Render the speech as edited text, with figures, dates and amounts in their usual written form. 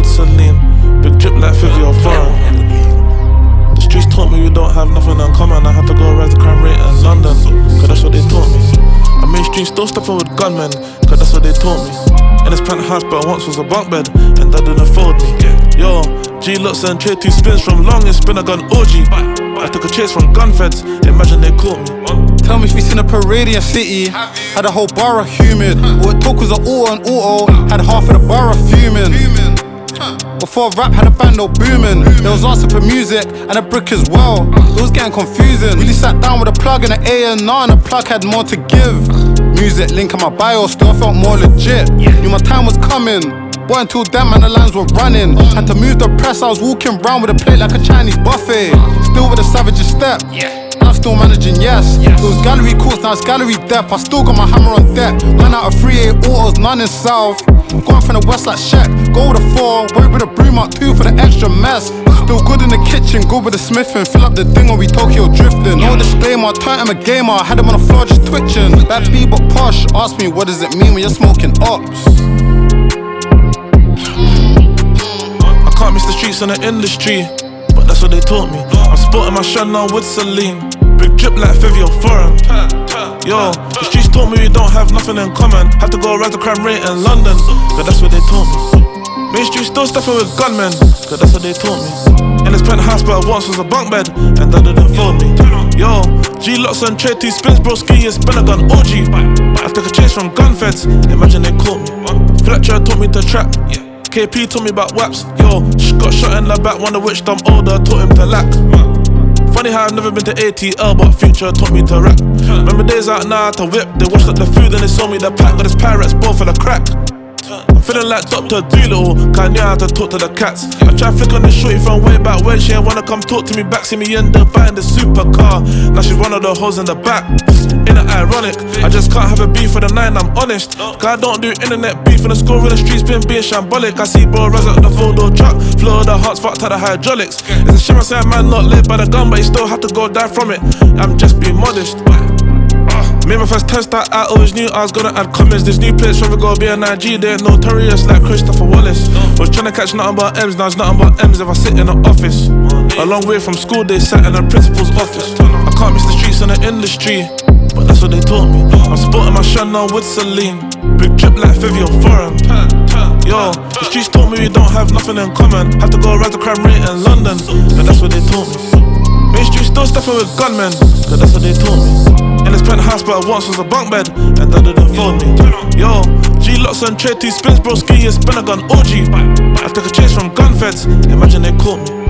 with Celine. Big drip like Fivio Foreign. The streets taught me we don't have nothing in common. I had to go rise the crime rate in London, cause that's what they taught me. I'm mainstream still stepping with gunmen, cause that's what they taught me. In this penthouse but once was a bunk bed, and that didn't fold me. Yo, G-Lux and trade 2 spins from long and spin a gun orgy. I took a chase from gun feds, imagine they caught me. Tell me if we seen a parade in your city. Had a whole borough humid. What it took was an auto and auto. Had half of the borough fuming. Before rap had a band all booming. There was answer for music and a brick as well. It was getting confusing. Really sat down with a plug and an A&R, and the plug had more to give. Music link on my bio, still I felt more legit. Knew my time was coming. Boy, until then, man, the lines were running. Had to move the press, I was walking round with a plate like a Chinese buffet. Still with a savage step. I'm still managing, yes. It was gallery courts, now it's gallery depth. I still got my hammer on deck. Ran out of 3-8 autos, none in south. Going from the west like Shaq. Go with a 4, work with a broom out 2 for the extra mess. Still good in the kitchen, good with the smithing. Fill up the ding when we Tokyo drifting. No disclaimer, turned him a gamer. I had him on the floor just twitching. Bad B but posh, ask me what does it mean when you're smoking ops. I can't miss the streets in the industry, but that's what they taught me. I'm sporting my Chanel with Celine. Big drip like Fivio Foreign. Yo, the streets taught me we don't have nothing in common. Had to go rise the crime rate in London, cause that's what they taught me. Mainstream still stepping with gunmen, cause that's what they taught me. In this penthouse but once was a bunk bed, and that didn't fold me. Yo, G-Lux and trade 2 spins, bro, ski and spin a gun orgy. I took a chase from gun feds, imagine they caught me. Fletcher taught me to trap. KP told me about waps. Yo, got shot in the back, wonder which dumb older taught him to lack. Funny how I've never been to ATL, but Future taught me to rap. Remember days out now to whip, they washed up the food and they sold me the pack. Got his pirates both for the crack. I'm feeling like Dr. Doolittle, cause I knew how to talk to the cats. I try flick on the shorty from way back when she ain't wanna come talk to me back. See me in the back in the supercar, now she's one of the hoes in the back. Ain't it ironic? I just can't have a beef for the 9, I'm honest. Cause I don't do internet beef, and the score in the streets been being shambolic. I see bro rise up the 4-door truck, floor of the hearts fucked out the hydraulics. It's a shame I say a man not lit by the gun, but he still had to go die from it. I'm just being modest. Made my first 10 start, I always knew I was gonna add comments. This new place from go be a IG, they ain't notorious like Christopher Wallace. Was trying to catch nothing but M's, now it's nothing but M's if I sit in the office. A long way from school, they sat in the principal's office. I can't miss the streets in the industry, but that's what they taught me. I'm sporting my Chanel with Celine. Big drip like Fivio Foreign. Yo, the streets taught me we don't have nothing in common. Had to go rise the crime rate in London, but that's what they taught me. Mainstream still stepping with gunmen, cause that's what they taught me. In this penthouse but once was a bunk bed, and that didn't fold me. Yo, G-Lux and trade 2 spins, bro, ski and spin a gun orgy. I took a chase from gun feds, imagine they caught me.